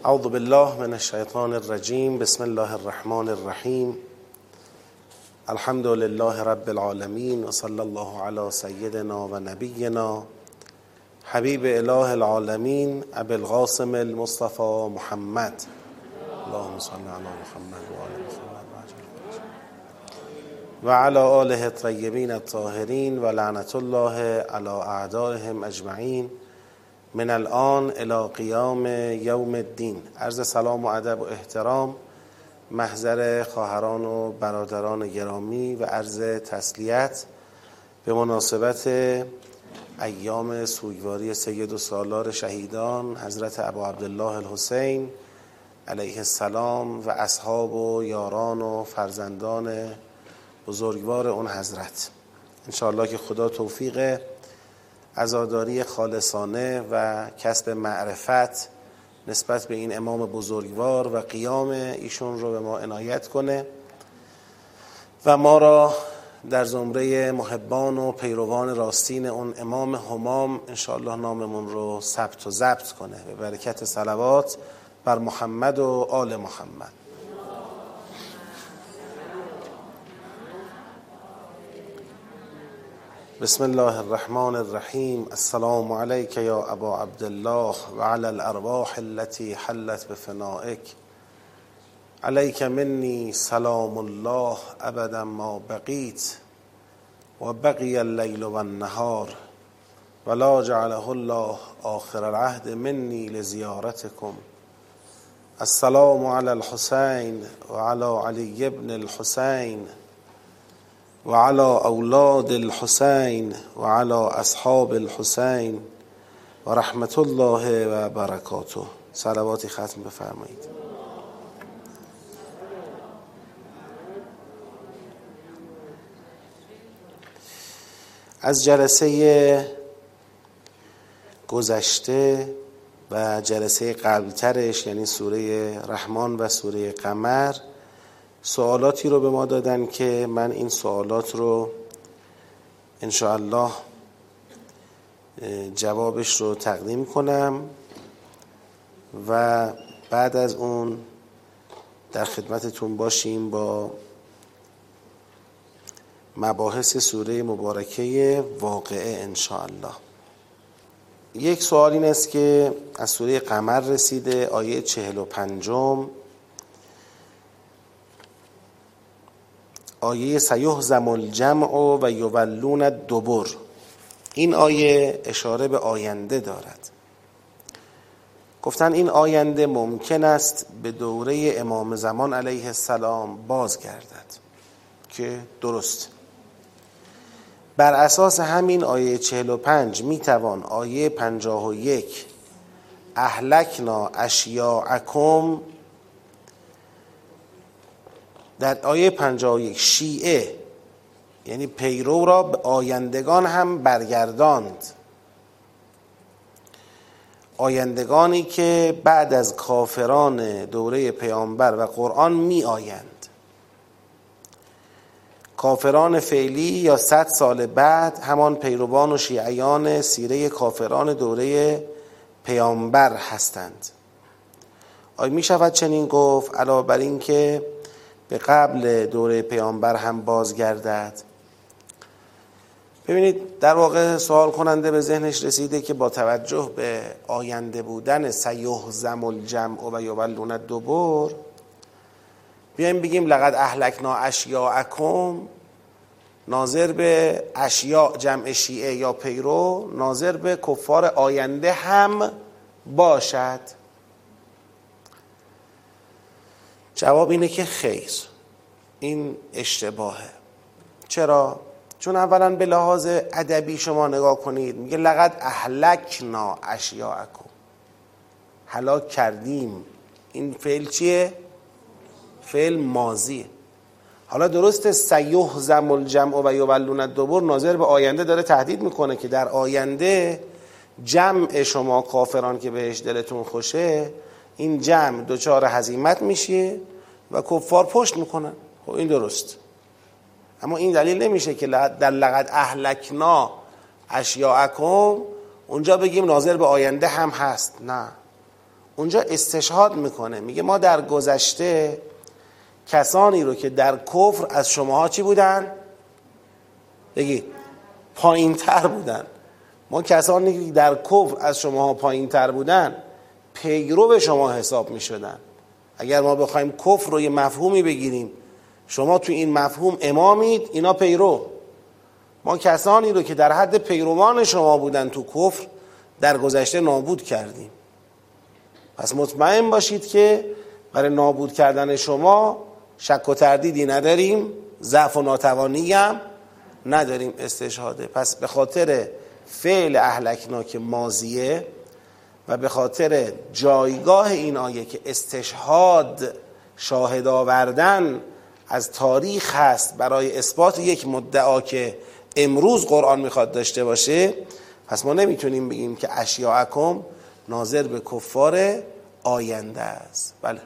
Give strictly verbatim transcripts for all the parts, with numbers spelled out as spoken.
اعوذ بالله من الشیطان الرجیم. بسم الله الرحمن الرحیم. الحمد لله رب العالمین و صلی الله علی سیدنا و نبینا حبیب اله العالمین ابی القاسم المصطفى محمد. اللهم صل علی محمد و آل محمد و علی آله الطیبین الطاهرین و لعنت الله علی اعدائهم اجمعین من الان الی قیام یوم الدین. عرض سلام و ادب و احترام محضر خواهران و برادران گرامی و عرض تسلیت به مناسبت ایام سوگواری سید السالار شهیدان حضرت ابا عبدالله الحسین علیه السلام و اصحاب و یاران و فرزندان بزرگوار اون حضرت. انشاءالله که خدا توفیق عزاداری خالصانه و کسب معرفت نسبت به این امام بزرگوار و قیام ایشون رو به ما عنایت کنه و ما را در زمره محبان و پیروان راستین اون امام همام انشاءالله ناممون رو ثبت و ضبط کنه به برکت صلوات بر محمد و آل محمد. بسم الله الرحمن الرحیم. السلام علیک یا ابا عبدالله و علی الارواح التي حلت بفنائک. علیک منی سلام الله ابدا ما بقیت و بقی اللیل و النهار ولا جعله الله آخر العهد منی لزیارتکم. السلام علی الحسین و علی علی ابن الحسین و علی اولاد الحسین و علی اصحاب الحسین و رحمت الله و برکاته. صلواتی ختم بفرمایید. از جلسه گذشته و جلسه قبلترش یعنی سوره رحمان و سوره قمر سوالاتی رو به ما دادن که من این سوالات رو انشاءالله جوابش رو تقدیم کنم و بعد از اون در خدمتتون باشیم با مباحث سوره مبارکه واقعه انشاءالله. یک سوال این است که از سوره قمر رسیده، آیه چهل و پنجم، آیه سیهزم الجمع و یولون الدبر. این آیه اشاره به آینده دارد. گفتن این آینده ممکن است به دوره امام زمان علیه السلام بازگردد که درست. بر اساس همین آیه چهل و پنج میتوان آیه پنجاه و یک اهلکنا اشیاءکم، در آیه پنجاه و یک شیعه یعنی پیرو را به آیندگان هم برگرداند، آیندگانی که بعد از کافران دوره پیامبر و قرآن می آیند. کافران فعلی یا صد سال بعد همان پیروان و شیعیان سیره کافران دوره پیامبر هستند. آیا می شود چنین گفت علاوه بر این که به قبل دوره پیامبر هم بازگردد؟ ببینید در واقع سوال کننده به ذهنش رسیده که با توجه به آینده بودن سیهزم الجمع و یولون الدبر بیایم بگیم لقد اهلکنا اشیاءکم ناظر به اشیاء جمع شیعه یا پیرو ناظر به کفار آینده هم باشد. جواب اینه که خیر، این اشتباهه. چرا؟ چون اولا به لحاظ ادبی شما نگاه کنید، میگه لقد اهلکنا اشیاءکم، هلاک کردیم. این فعل چیه؟ فعل ماضیه. حالا درسته سیهزم الجمع و یولون الدبر ناظر به آینده داره تهدید میکنه که در آینده جمع شما کافران که بهش دلتون خوشه این جمع دچار هزیمت میشه و کفار پشت میکنن. خب این درست، اما این دلیل نمیشه که در لقد اهلکنا اشیاءکم اونجا بگیم ناظر به آینده هم هست. نه، اونجا استشهاد میکنه، میگه ما در گذشته کسانی رو که در کفر از شماها چی بودن؟ بگید پایین تر بودن. ما کسانی که در کفر از شماها پایین تر بودن پیرو به شما حساب میشدن. اگر ما بخوایم کفر رو یه مفهومی بگیریم، شما تو این مفهوم امامید، اینا پیرو. ما کسانی رو که در حد پیروان شما بودن تو کفر در گذشته نابود کردیم. پس مطمئن باشید که برای نابود کردن شما شک و تردیدی نداریم، ضعف و ناتوانی هم نداریم. استشهاده. پس به خاطر فعل اهلکنا که ماضیه و به خاطر جایگاه این آیه که استشهاد شاهد آوردن از تاریخ هست برای اثبات یک مدعا که امروز قرآن میخواد داشته باشه، پس ما نمیتونیم بگیم که اشیاءکم ناظر به کفار آینده است. بله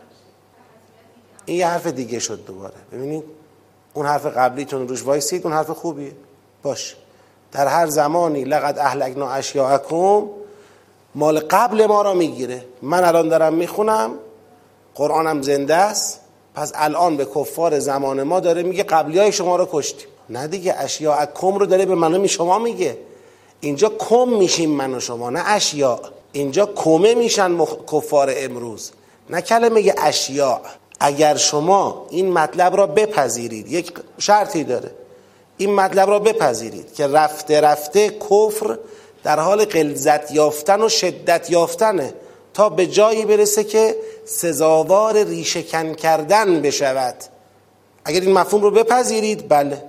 این یه حرف دیگه شد دوباره. ببینید اون حرف قبلیتون روش وایسید، اون حرف خوبیه، باش. در هر زمانی لقد اهلکنا اشیاءکم مال قبل ما را میگیره. من الان دارم میخونم، قرآنم زنده است، پس الان به کفار زمان ما داره میگه قبلی های شما رو کشتیم. نه دیگه، اشیاءکم رو داره به من و شما میگه. اینجا کم میشیم من و شما، نه اشیاء. اینجا کمه میشن مخ... کفار امروز، نه کلمه اشیاء. اگر شما این مطلب را بپذیرید، یک شرطی داره، این مطلب را بپذیرید که رفته رفته کفر در حال غلظت یافتن و شدت یافتنه تا به جایی برسه که سزاوار ریشه کن کردن بشود. اگر این مفهوم رو بپذیرید، بله،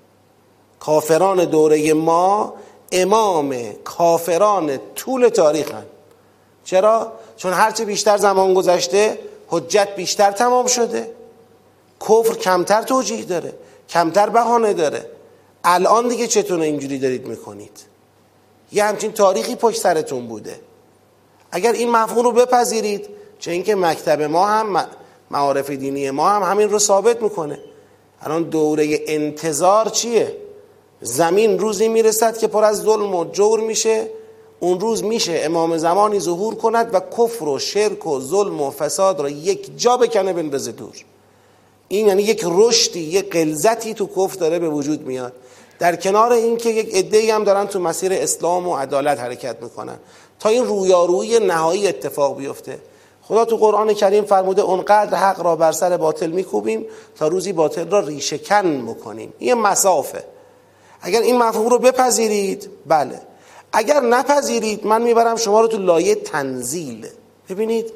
کافران دوره ما امام کافران طول تاریخ هن. چرا؟ چون هرچه بیشتر زمان گذشته حجت بیشتر تمام شده، کفر کمتر توجیه داره، کمتر بهانه داره. الان دیگه چطور اینجوری دارید میکنید؟ یه همچین تاریخی پشت سرتون بوده. اگر این مفهوم رو بپذیرید، چه اینکه مکتب ما هم، معارف دینی ما هم همین رو ثابت میکنه. الان دوره انتظار چیه؟ زمین روزی میرسد که پر از ظلم و جور میشه، اون روز میشه امام زمانی ظهور کند و کفر و شرک و ظلم و فساد را یک جا بکنه بندازه دور. این یعنی یک رشدی، یک غلظتی تو کفر داره به وجود میاد، در کنار این که یک عده‌ای هم دارن تو مسیر اسلام و عدالت حرکت میکنن تا این رویارویی نهایی اتفاق بیفته. خدا تو قرآن کریم فرموده اونقدر حق را بر سر باطل میکوبیم تا روزی باطل را ریشه کن میکنیم. این مسافه. اگر این مفهوم رو بپذیرید، بله. اگر نپذیرید، من میبرم شما رو تو لایه تنزیل. ببینید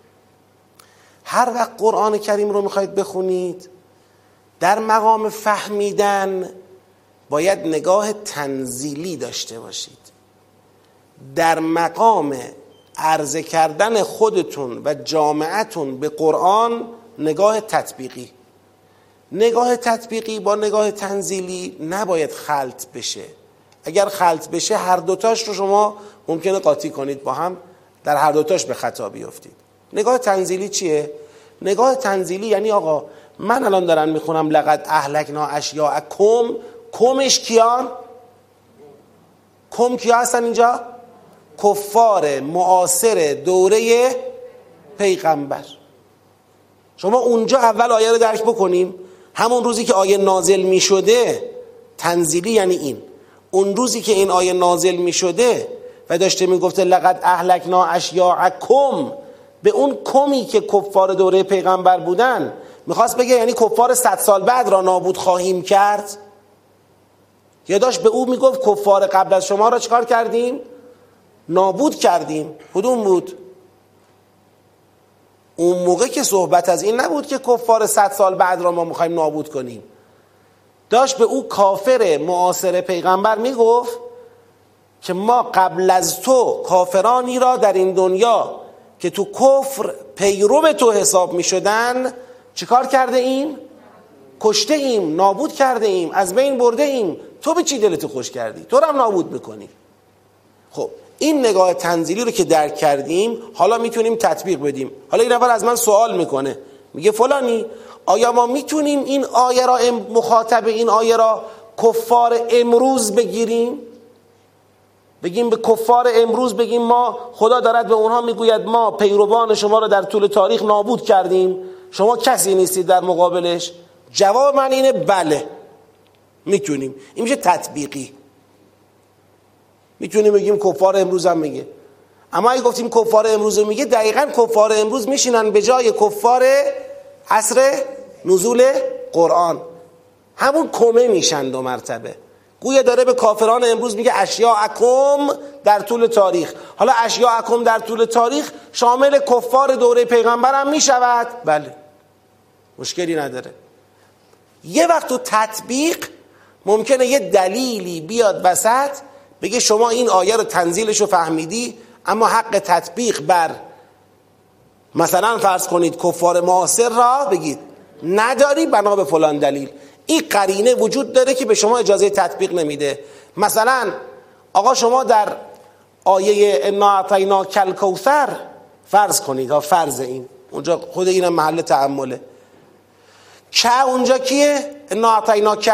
هر وقت قرآن کریم رو میخواید بخونید، در مقام فهمیدن باید نگاه تنزیلی داشته باشید. در مقام عرضه کردن خودتون و جامعتون به قرآن نگاه تطبیقی. نگاه تطبیقی با نگاه تنزیلی نباید خلط بشه. اگر خلط بشه هر دوتاش رو شما ممکنه قاطی کنید با هم، در هر دوتاش به خطا بیفتید. نگاه تنزیلی چیه؟ نگاه تنزیلی یعنی آقا من الان دارم میخونم لقد اهلکنا اشیاءکم، کمش کیان؟ کم کیا هستن اینجا؟ کفار معاصر دوره پیغمبر. شما اونجا اول آیه رو درک بکنیم. همون روزی که آیه نازل می شده، تنزیلی یعنی این، اون روزی که این آیه نازل می شده و داشته می گفته لقد اهلکنا اشیاءکم، به اون کمی که کفار دوره پیغمبر بودن میخواست بگه یعنی کفار صد سال بعد را نابود خواهیم کرد، یا داشت به او میگفت کفار قبل از شما را چکار کردیم؟ نابود کردیم. کدوم بود؟ اون موقع که صحبت از این نبود که کفار صد سال بعد را ما میخوایم نابود کنیم. داشت به او کافر معاصر پیغمبر میگفت که ما قبل از تو کافرانی را در این دنیا که تو کفر پیرو به تو حساب میشدن چیکار کرده ایم؟ کشته ایم، نابود کرده ایم، از بین برده ایم. تو به چی دلتو خوش کردی؟ تو رو هم نابود میکنی. خب این نگاه تنزیلی رو که درک کردیم، حالا میتونیم تطبیق بدیم. حالا این نفر از من سوال میکنه، میگه فلانی آیا ما میتونیم این آیه را، مخاطب این آیه را کفار امروز بگیریم؟ بگیم به کفار امروز، بگیم ما خدا دارد به اونها میگوید ما پیروان شما را در طول تاریخ نابود کردیم، شما کسی نیستید در مقابلش؟ جواب من اینه بله میتونیم. این میشه تطبیقی. میتونیم بگیم کفار امروز هم میگه. اما اگه گفتیم کفار امروز میگه، دقیقاً کفار امروز میشینن به جای کفار عصر نزول قرآن، همون کمه میشن دو مرتبه. گویا داره به کافران امروز میگه اشیاءکم در طول تاریخ. حالا اشیاءکم در طول تاریخ شامل کفار دوره پیغمبر هم میشود؟ بله، مشکلی نداره. یه وقت تو تطبیق ممکنه یه دلیلی بیاد وسط بگه شما این آیه رو تنزیلش رو فهمیدی، اما حق تطبیق بر مثلا فرض کنید کفار معاصر را بگید نداری بنا به فلان دلیل. این قرینه وجود داره که به شما اجازه تطبیق نمیده. مثلا آقا شما در آیه انا اعطیناک الکوثر فرض کنید، ها فرض این اونجا خود اینم محل تأمله. که اونجا کیه؟ انا اعطیناک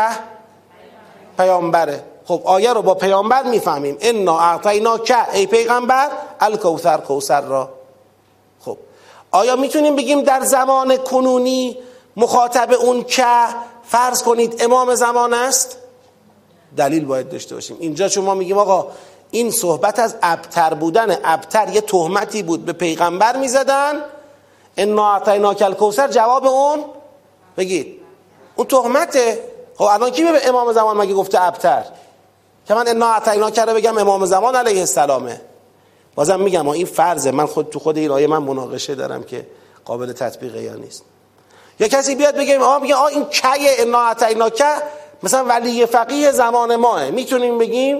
پیامبره. خب آیه رو با پیامبر میفهمیم. انا اعطیناک ای پیغمبر الکوثر، کوثر را. خب آیا میتونیم بگیم در زمان کنونی مخاطب اون که فرض کنید امام زمان است؟ دلیل باید داشته باشیم. اینجا چون ما میگیم آقا این صحبت از ابتر بودن، ابتر یه تهمتی بود به پیغمبر میزدن، انا اعطیناک الکوثر جواب اون بگید اون تهمته. خب الان کی به امام زمان مگه گفته ابتر که من انا اعطیناک رو بگم امام زمان علیه السلامه؟ بازم میگم این فرضه، من خود تو خود این آیه من مناقشه دارم که قابل تطبیقه یا نیست. یا کسی بیاد بگه آقا میگه آ این کی انا اعطیناک مثلا ولی فقیه زمان ماه، میتونیم بگیم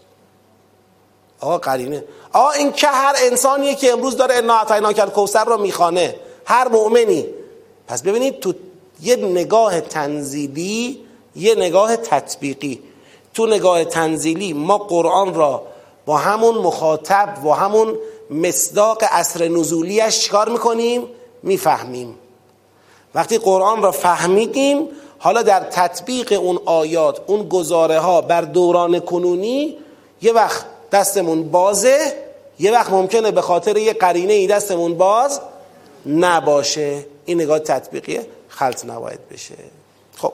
آقا قرینه آقا این که هر انسانیه که امروز داره انا اعطیناک الکوثر رو میخوانه، هر مؤمنی. پس ببینید تو یه نگاه تنزیلی یه نگاه تطبیقی. تو نگاه تنزیلی ما قرآن را با همون مخاطب و همون مصداق عصر نزولیش چیکار میکنیم؟ میفهمیم. وقتی قرآن را فهمیدیم، حالا در تطبیق اون آیات، اون گزاره ها بر دوران کنونی، یه وقت دستمون بازه، یه وقت ممکنه به خاطر یه قرینه ای دستمون باز نباشه. این نگاه تطبیقیه، خلط نباید بشه. خب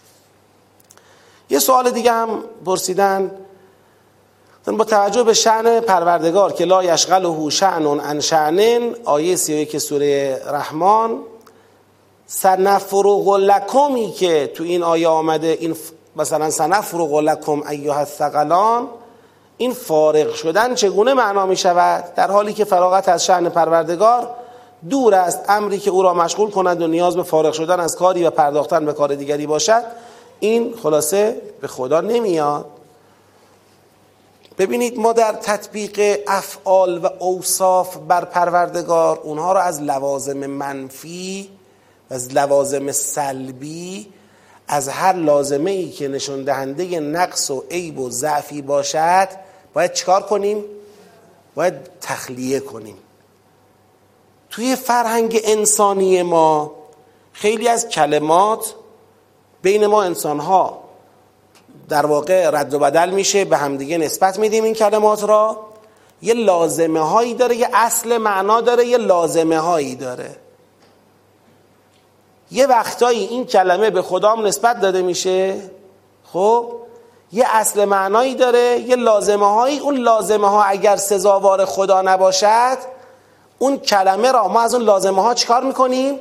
یه سوال دیگه هم پرسیدن با توجه به شأن پروردگار که لا یشغله شأن عن شأن، آیه سی و یک سوره رحمان، سنفرغ لکمی که تو این آیه آمده، این مثلا سنفرغ لکم ایها الثقلان، این فارغ شدن چگونه معنا می شود در حالی که فراغت از شأن پروردگار دور است؟ امری که او را مشغول کند و نیاز به فارغ شدن از کاری و پرداختن به کار دیگری باشد، این خلاصه به خدا نمیاد. ببینید ما در تطبیق افعال و اوصاف بر پروردگار اونها را از لوازم منفی و از لوازم سلبی، از هر لازمه ای که نشون دهنده نقص و عیب و ضعفی باشد باید چیکار کنیم؟ باید تخلیه کنیم. توی فرهنگ انسانی ما خیلی از کلمات بین ما انسان‌ها در واقع رد و بدل میشه، به همدیگه نسبت میدیم این کلمات را. یه لازمه هایی داره، یه اصل معنا داره، یه لازمه هایی داره. یه وقتایی این کلمه به خدام نسبت داده میشه، خب یه اصل معنایی داره، یه لازمه هایی. اون لازمه ها اگر سزاوار خدا نباشد، اون کلمه را ما از اون لازمه ها چیکار میکنیم؟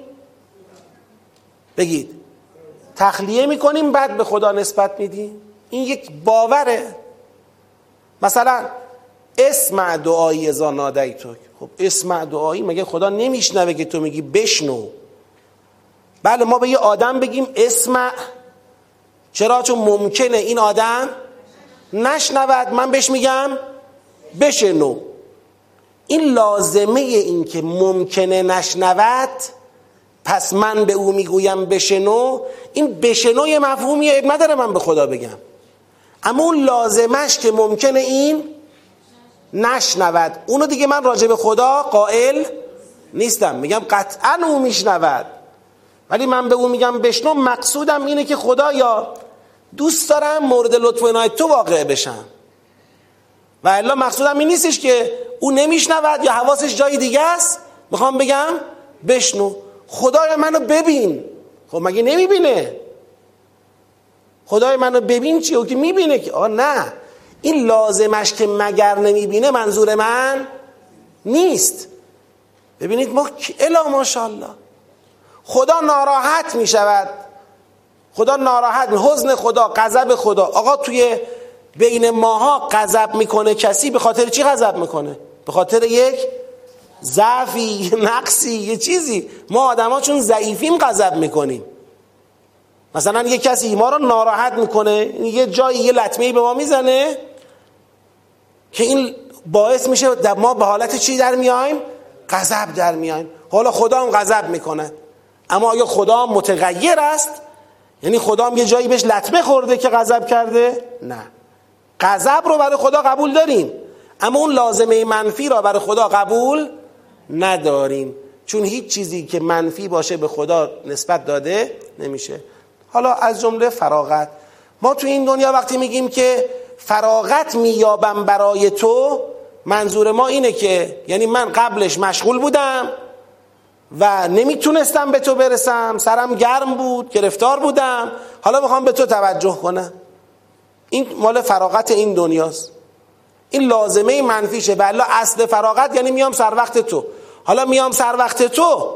بگید تخلیه میکنیم، بعد به خدا نسبت میدیم. این یک باوره. مثلا اسمع دعایی اذا نادیتک، خب اسمع دعایی مگه خدا نمیشنوه که تو میگی بشنو؟ بله ما به یه آدم بگیم اسمع، چرا؟ چون ممکنه این آدم نشنود، من بهش میگم بشنو. این لازمه این که ممکنه نشنود، پس من به او میگویم بشنو، این بشنو یه مفهومیه، نداره من به خدا بگم. اما اون لازمش که ممکنه این نشنود، اونو دیگه من راجع به خدا قائل نیستم، میگم قطعا او میشنود، ولی من به او میگم بشنو. مقصودم اینه که خدایا دوست دارم مورد لطف و عنایت تو واقع بشم. و الا مقصودم این نیستش که او نمیشنود یا حواسش جای دیگه است. میخوام بگم بشنو، خدای منو ببین. خب مگه نمیبینه؟ خدای منو ببین چیه؟ او که میبینه که آه نه، این لازمش که مگر نمیبینه منظور من نیست. ببینید ما الا ماشاءالله خدا ناراحت میشود، خدا ناراحت، حزن خدا، غضب خدا. آقا توی بین ماها غضب میکنه کسی، به خاطر چی غضب میکنه؟ به خاطر یک ضعفی، نقصی، یه چیزی. ما آدما چون ضعیفیم غضب میکنیم. مثلا یه کسی ما رو ناراحت میکنه، یه جایی یه لطمه‌ای به ما میزنه که این باعث میشه ما به حالت چی در میایم؟ غضب در میایم. حالا خدا هم غضب میکنه، اما آیا خدا هم متغیر است؟ یعنی خدا هم یه جایی بهش لطمه خورده که غضب کرده؟ نه. غضب رو برای خدا قبول داریم، اما اون لازمه منفی رو برای خدا قبول نداریم، چون هیچ چیزی که منفی باشه به خدا نسبت داده نمیشه. حالا از جمله فراغت. ما تو این دنیا وقتی میگیم که فراغت مییابم برای تو، منظور ما اینه که یعنی من قبلش مشغول بودم و نمیتونستم به تو برسم، سرم گرم بود، گرفتار بودم، حالا میخوام به تو توجه کنم. این مال فراغت این دنیاست. این لازمه منفیشه. بله اصل فراغت یعنی میام سر وقت تو. حالا میام سر وقت تو،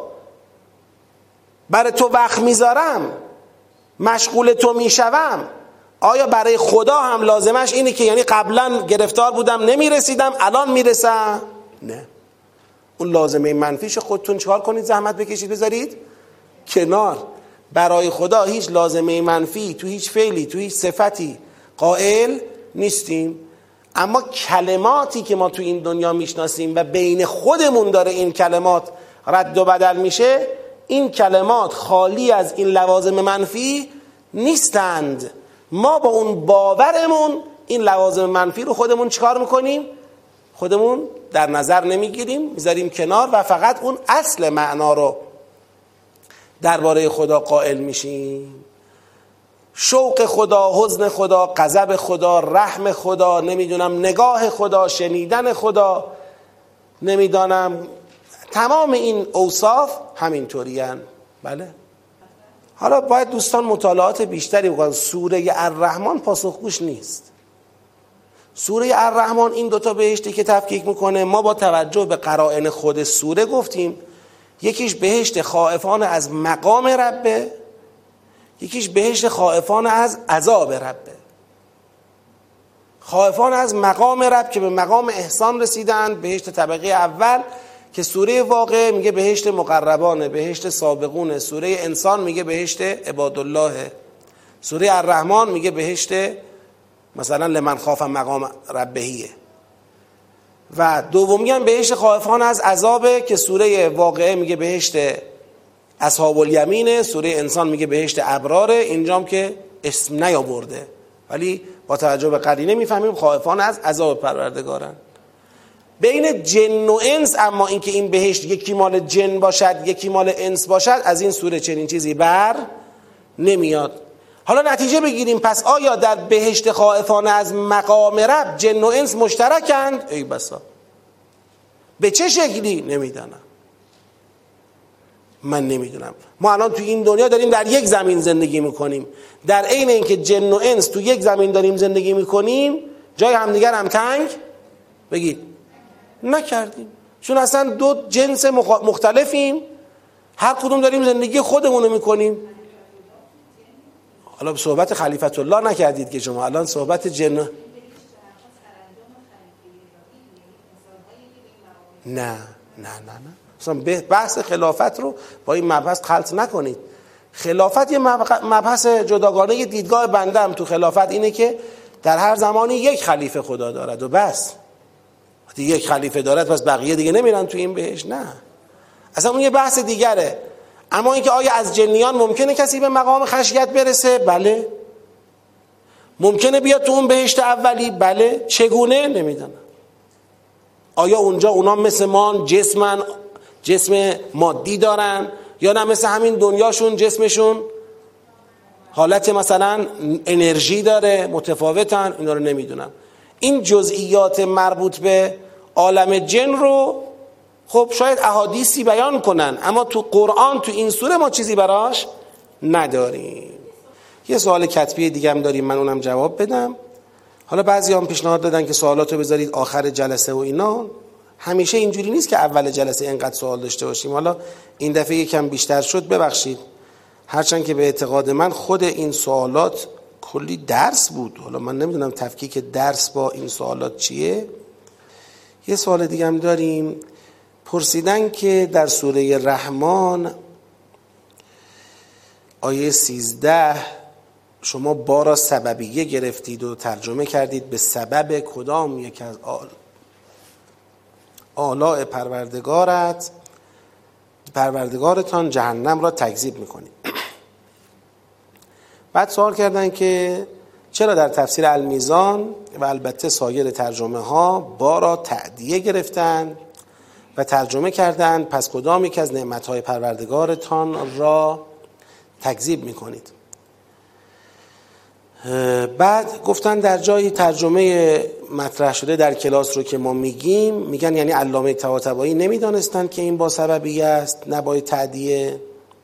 برای تو وقت میذارم، مشغول تو میشوم، آیا برای خدا هم لازمش اینه که یعنی قبلا گرفتار بودم نمیرسیدم الان میرسم؟ نه. اون لازمه منفیش خودتون چیکار کنید؟ زحمت بکشید بذارید کنار. برای خدا هیچ لازمه منفی تو هیچ فعلی تو هیچ صفتی قائل نیستیم. اما کلماتی که ما تو این دنیا میشناسیم و بین خودمون داره این کلمات رد و بدل میشه، این کلمات خالی از این لوازم منفی نیستند. ما با اون باورمون این لوازم منفی رو خودمون چیکار میکنیم؟ خودمون در نظر نمیگیریم، میذاریم کنار و فقط اون اصل معنا رو درباره خدا قائل میشیم. شوق خدا، حزن خدا، غضب خدا، رحم خدا، نمیدونم نگاه خدا، شنیدن خدا، نمیدانم تمام این اوصاف همینطوری هن. بله. حالا باید دوستان مطالعات بیشتری بکنن. سوره الرحمن پاسخگوش نیست. سوره الرحمن این دوتا بهشتی که تفکیک میکنه، ما با توجه به قرائن خود سوره گفتیم یکیش بهشت خائفان از مقام ربه، یکیش بهشت خائفان از عذاب ربه. خائفان از مقام رب که به مقام احسان رسیدن، بهشت طبقه اول که سوره واقعه میگه بهشت مقربانه، بهشت سابقونه. سوره انسان میگه بهشت عبادالله. سوره الرحمن میگه بهشت مثلا لمن خاف مقام ربهیه. و دومی هم بهشت خائفان از عذابه که سوره واقعه میگه بهشت اصحاب الیمینه، سوره انسان میگه بهشت ابراره. اینجام که اسم نیاورده ولی با توجه به قرینه میفهمیم خائفان از عذاب پروردگارن. بین جن و انس اما اینکه این بهشت یکی مال جن باشد یکی مال انس باشد، از این سوره چنین چیزی بر نمیاد. حالا نتیجه بگیریم، پس آیا در بهشت خائفان از مقام رب جن و انس مشترکند؟ ای بسا. به چه شکلی؟ نمیدانم. من نمیدونم. ما الان تو این دنیا داریم در یک زمین زندگی میکنیم، در عین اینکه جن و انس تو یک زمین داریم زندگی میکنیم، جای همدیگر هم تنگ بگید نکردیم، چون اصلا دو جنس مختلفیم، هر کدوم داریم زندگی خودمونو میکنیم. حالا صحبت خلیفت الله نکردید که شما الان صحبت جن. نه نه نه نه اصلا بحث خلافت رو با این مبحث خلط نکنید. خلافت یه مبحث جداگانه. دیدگاه بنده هم تو خلافت اینه که در هر زمانی یک خلیفه خدا دارد و بس. وقتی یک خلیفه دارد پس بقیه دیگه نمیرن تو این بهش. نه اصلا اون یه بحث دیگره. اما اینکه آیا از جنیان ممکنه کسی به مقام خشیت برسه؟ بله. ممکنه بیاد تو اون بهشت اولی؟ بله. چگونه؟ نمیدونم. آیا اونجا اونا مثل ما جسمن، جسم مادی دارن، یا نه مثل همین دنیاشون جسمشون حالت مثلا انرژی داره، متفاوتن؟ اینا رو نمیدونم. این جزئیات مربوط به عالم جن رو خب شاید احادیثی بیان کنن، اما تو قرآن تو این سوره ما چیزی براش نداریم. یه سوال کتبی دیگه هم داریم، من اونم جواب بدم. حالا بعضی هم پیشنهاد دادن که سوالاتو بذارید آخر جلسه و اینا. همیشه اینجوری نیست که اول جلسه اینقدر سوال داشته باشیم. حالا این دفعه یکم بیشتر شد، ببخشید. هرچند که به اعتقاد من خود این سوالات کلی درس بود. حالا من نمیدونم تفکیک درس با این سوالات چیه. یه سوال دیگه هم داریم. پرسیدن که در سوره رحمان آیه سیزده شما با را سببیه گرفتید و ترجمه کردید به سبب کدام یک از آل آلاء پروردگارت پروردگارتان جهنم را تکذیب میکنید. بعد سوال کردن که چرا در تفسیر المیزان و البته سایر ترجمه ها با را تعدیه گرفتن و ترجمه کردن پس کدام یک از نعمتهای پروردگارتان را تکذیب میکنید. بعد گفتن در جایی ترجمه مطرح شده در کلاس رو که ما میگیم، میگن یعنی علامه طباطبایی نمیدانستن که این با سببیه است نه با تعدیه.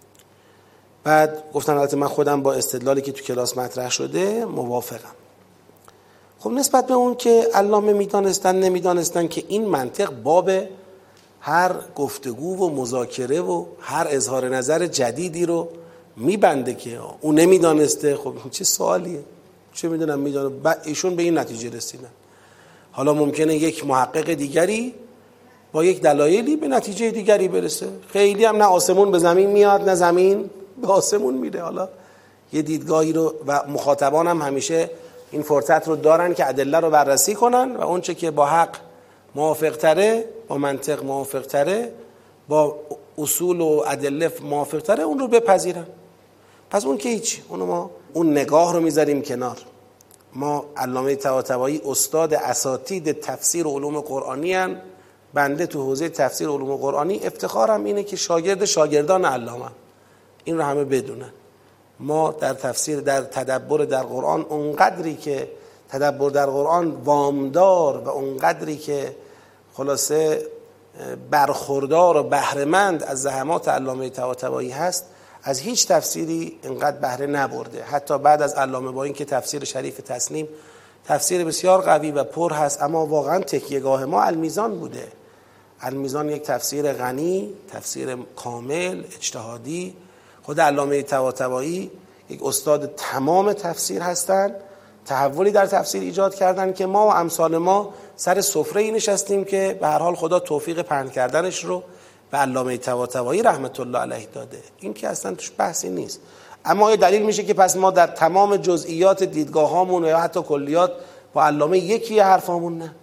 بعد گفتن البته من خودم با استدلالی که تو کلاس مطرح شده موافقم. خب نسبت به اون که علامه میدانستن نمیدانستن که این منطق باب هر گفتگو و مذاکره و هر اظهار نظر جدیدی رو میبنده که اون نمیدانسته. خب چه سوالیه؟ چه میدونم میدونه. ایشون به این نتیجه رسیدن. حالا ممکنه یک محقق دیگری با یک دلایلی به نتیجه دیگری برسه. خیلی هم نه آسمون به زمین میاد نه زمین به آسمون میره. حالا یه دیدگاهی رو و مخاطبان هم همیشه این فرصت رو دارن که ادله رو بررسی کنن و اون چه که با حق موافق تره، با منطق موافق تره، با اصول و ادله موافق تره اون رو بپذیرن. پس اون که هیچ، اونو ما اون نگاه رو میذاریم کنار. ما علامه طباطبایی استاد اساتید تفسیر و علوم قرآنی هن. بنده تو حوزه تفسیر و علوم قرآنی افتخارم اینه که شاگرد شاگردان علامه. این رو همه بدونن. ما در تفسیر در تدبر در قرآن اونقدری که تدبر در قرآن وامدار و اونقدری که خلاصه برخوردار و بهره‌مند از زحمات علامه طباطبایی هست از هیچ تفسیری اینقدر بهره نبرده. حتی بعد از علامه، با این که تفسیر شریف تسنیم تفسیر بسیار قوی و پر هست، اما واقعا تکیهگاه ما المیزان بوده. المیزان یک تفسیر غنی، تفسیر کامل، اجتهادی. خود علامه طباطبایی یک استاد تمام تفسیر هستند. تحولی در تفسیر ایجاد کردن که ما و امثال ما سر سفره ای نشستیم که به هر حال خدا توفیق پهن کردنش رو به علامه طباطبایی رحمت الله علیه داده. این که اصلا توش بحثی نیست. اما یه دلیل میشه که پس ما در تمام جزئیات دیدگاه هامون و یا حتی کلیات با علامه یکی حرفامون نه.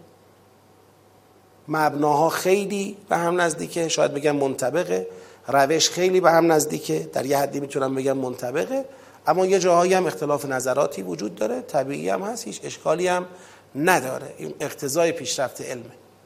مبناها خیلی به هم نزدیکه، شاید بگم منطبقه، روش خیلی به هم نزدیکه، در یه حدی میتونم بگم منطبقه، اما یه جاهایی هم اختلاف نظراتی وجود داره، طبیعی هم هست، هیچ اشکالی هم نداره. این اقتضای پیشرفت علمه.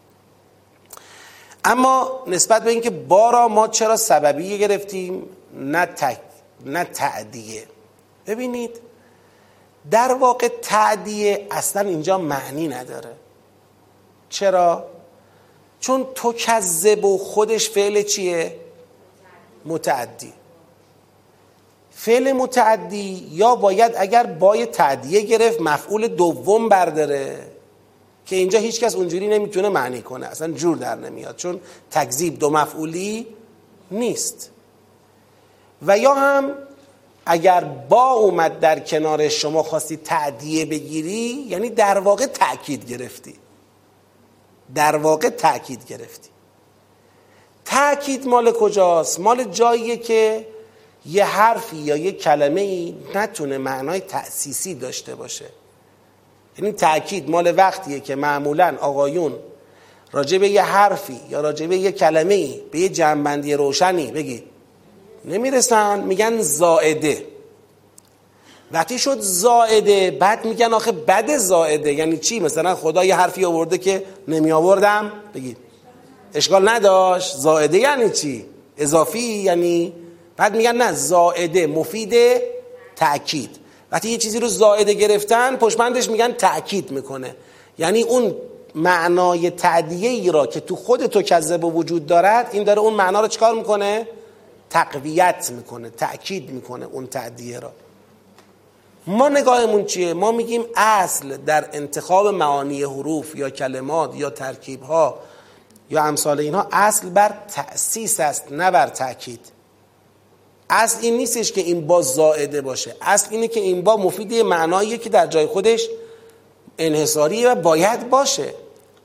اما نسبت به اینکه بارا ما چرا سببیه گرفتیم نه تک نه تعدیه، ببینید در واقع تعدیه اصلا اینجا معنی نداره. چرا؟ چون تو کذب و خودش فعل چیه؟ متعدی. فعل متعدی یا باید اگر بای تعدیه گرفت مفعول دوم برداره که اینجا هیچ کس اونجوری نمیتونه معنی کنه، اصلا جور در نمیاد، چون تکذیب دو مفعولی نیست. و یا هم اگر با اومد در کنار شما خواستی تعدیه بگیری، یعنی در واقع تأکید گرفتی. در واقع تأکید گرفتی. تأکید مال کجاست؟ مال جاییه که یه حرفی یا یه کلمه‌ای نتونه معنای تأسیسی داشته باشه. یعنی تأکید مال وقتیه که معمولاً آقایون راجع به یه حرفی یا راجع به یه کلمه‌ای به یه جمع‌بندی روشنی بگید نمیرسن، میگن زائده. وقتی شد زائده بعد میگن آخه بد زائده. یعنی چی؟ مثلا خدا یه حرفی آورده که نمی آوردم، بگید اشکال نداشت. زائده یعنی چی؟ اضافی یعنی. بعد میگن نه، زائده مفید تأکید. وقتی یه چیزی رو زائده گرفتن پشتبندش میگن تأکید میکنه. یعنی اون معنای تعدیه‌ای را که تو خود تو کذب وجود دارد، این داره اون معنا رو چکار میکنه؟ تقویت میکنه، تأکید میکنه اون تعدیه را. ما نگاهمون چیه؟ ما میگیم اصل در انتخاب معانی حروف یا کلمات یا ترکیبها یا امثال اینها، اصل بر تأسیس است نه بر تأکید. اصل این نیستش که این با زائده باشه، اصل اینه که این با مفید معناییه که در جای خودش انحصاریه و باید باشه.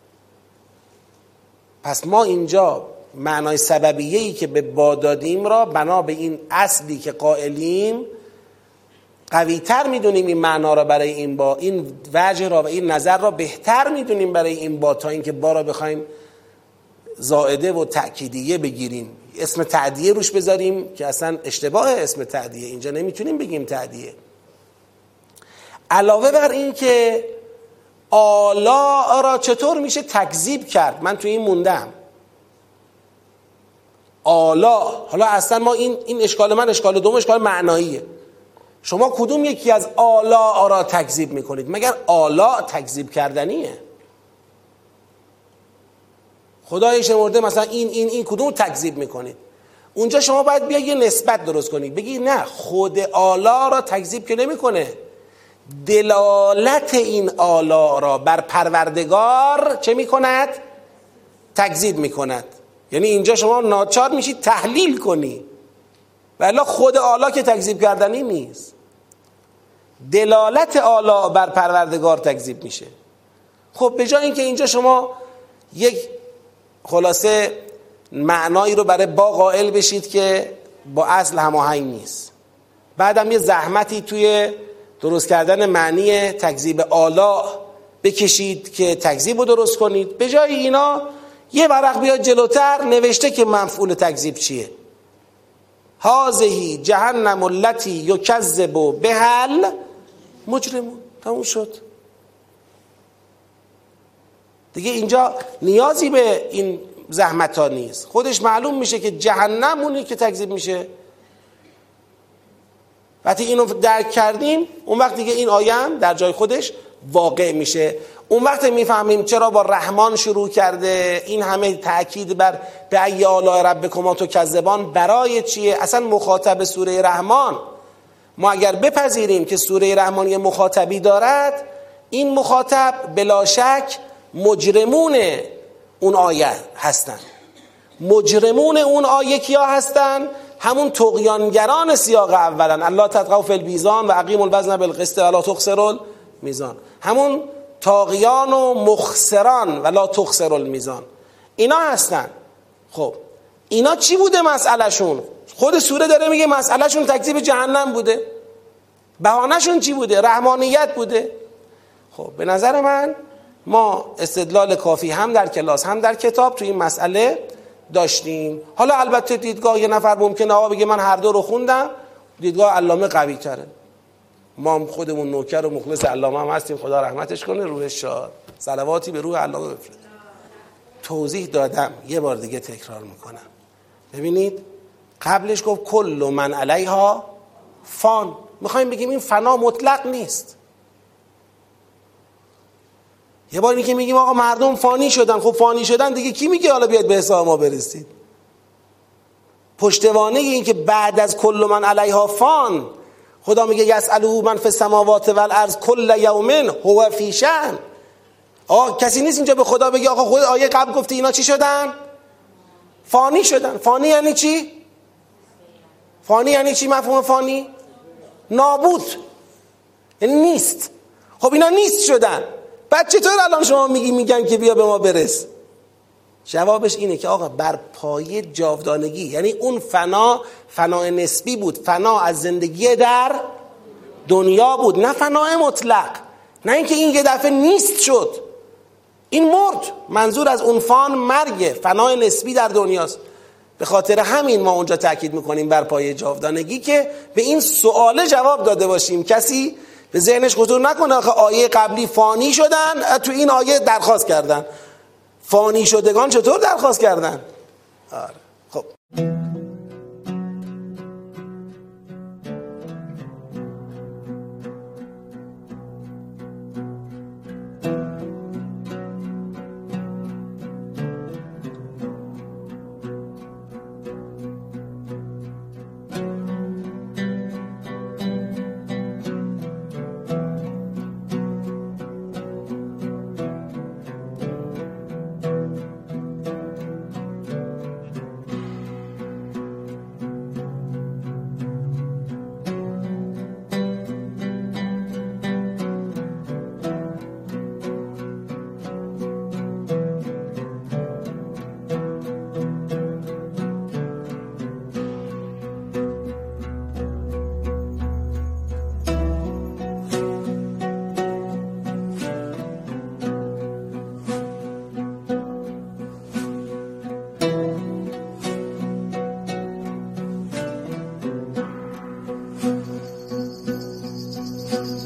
پس ما اینجا معنای سببیه‌ای که به با دادیم را بنا به این اصلی که قائلیم قوی‌تر میدونیم، این معنا را برای این با، این وجه را و این نظر را بهتر میدونیم برای این با، تا اینکه با را بخوایم زائده و تأکیدیه بگیریم، اسم تعدیه روش بذاریم که اصلا اشتباه اسم تعدیه، اینجا نمیتونیم بگیم تعدیه. علاوه بر این که آلا را چطور میشه تکذیب کرد؟ من توی این موندم. آلا، حالا اصلا ما این این اشکال من اشکال دوم اشکال معناییه. شما کدوم یکی از آلا را تکذیب میکنید؟ مگر آلا تکذیب کردنیه؟ خدای شمرده مثلا این این این کدوم تکذیب میکنید؟ اونجا شما باید بیا یه نسبت درست کنید، بگی نه، خود آلا را تکذیب که نمیکنه، دلالت این آلا را بر پروردگار چه میکند؟ تکذیب میکند. یعنی اینجا شما ناچار میشید تحلیل کنی، ولی خود آلا که تکذیب کردنی نیست، دلالت آلا بر پروردگار تکذیب میشه. خب به جای اینکه اینجا شما یک خلاصه معنایی رو برای با قائل بشید که با اصل هماهنگ نیست، بعدم یه زحمتی توی درست کردن معنی تکذیب آلا بکشید که تکذیب رو درست کنید، به جای اینا یه ورق بیاد جلوتر نوشته که مفعول تکذیب چیه؟ هذه جهنم التی یکذب بها المجرمون. تموم شد دیگه. اینجا نیازی به این زحمت ها نیست، خودش معلوم میشه که جهنم اونی که تکذیب میشه. وقتی اینو درک کردیم اون وقت دیگه این آیه هم در جای خودش واقع میشه. اون وقت میفهمیم چرا با رحمان شروع کرده، این همه تأکید بر به ای آلاء ربکما تکذبان برای چیه؟ اصلا مخاطب سوره رحمان، ما اگر بپذیریم که سوره رحمان یه مخاطبی دارد، این مخاطب بلا شک مجرمون اون آیه هستن. مجرمون اون آیه کیا هستن؟ همون طغیانگران سیاق اولن، الله تطغوا فی المیزان و اقیموا الوزن بالقسط ولا تخسروا المیزان، همون طاغیان و مخسران ولا تخسروا المیزان، اینا هستن. خب اینا چی بوده مسئله شون؟ خود سوره داره میگه مسئله شون تکذیب جهنم بوده. بهانه شون چی بوده؟ رحمانیت بوده. خب به نظر من ما استدلال کافی هم در کلاس هم در کتاب تو این مسئله داشتیم. حالا البته دیدگاه یه نفر ممکنه آقا بگه من هر دو رو خوندم، دیدگاه علامه قوی تره. ما هم خودمون نوکر و مخلص علامه هم هستیم، خدا رحمتش کنه، روحش شاد، صلواتی به روح علامه بفرسته. توضیح دادم، یه بار دیگه تکرار میکنم. ببینید قبلش گفت کل من علیها فان، میخوایم بگیم این فنا مطلق نیست. یه بار اینکه میگیم آقا مردم فانی شدن، خب فانی شدن دیگه کی میگه حالا بیاد به حساب ما برسید؟ پشتوانه این که بعد از کل من علیها فان خدا میگه یسأله من فی السماوات والارض کل یوم هو فی شأن. آقا کسی نیست اینجا به خدا بگه آقا خود آیه قبل گفته اینا چی شدن؟ فانی شدن. فانی یعنی چی؟ فانی یعنی چی؟ مفهوم فانی نابود، یعنی نیست. خب اینا نیست شدن، بعد چطور الان شما میگی میگن که بیا به ما برس؟ جوابش اینه که آقا بر پایه جاودانگی، یعنی اون فنا فنای نسبی بود، فنا از زندگی در دنیا بود، نه فنای مطلق، نه اینکه این یه دفعه نیست شد، این مرد. منظور از اون فان مرگه، فنای نسبی در دنیاست. به خاطر همین ما اونجا تاکید میکنیم بر پایه جاودانگی که به این سوال جواب داده باشیم. کسی به ذهنش خطور نکنه آخه آیه قبلی فانی شدن، تو این آیه درخواست کردن. فانی شدگان چطور درخواست کردن؟ آره. خب Thank you.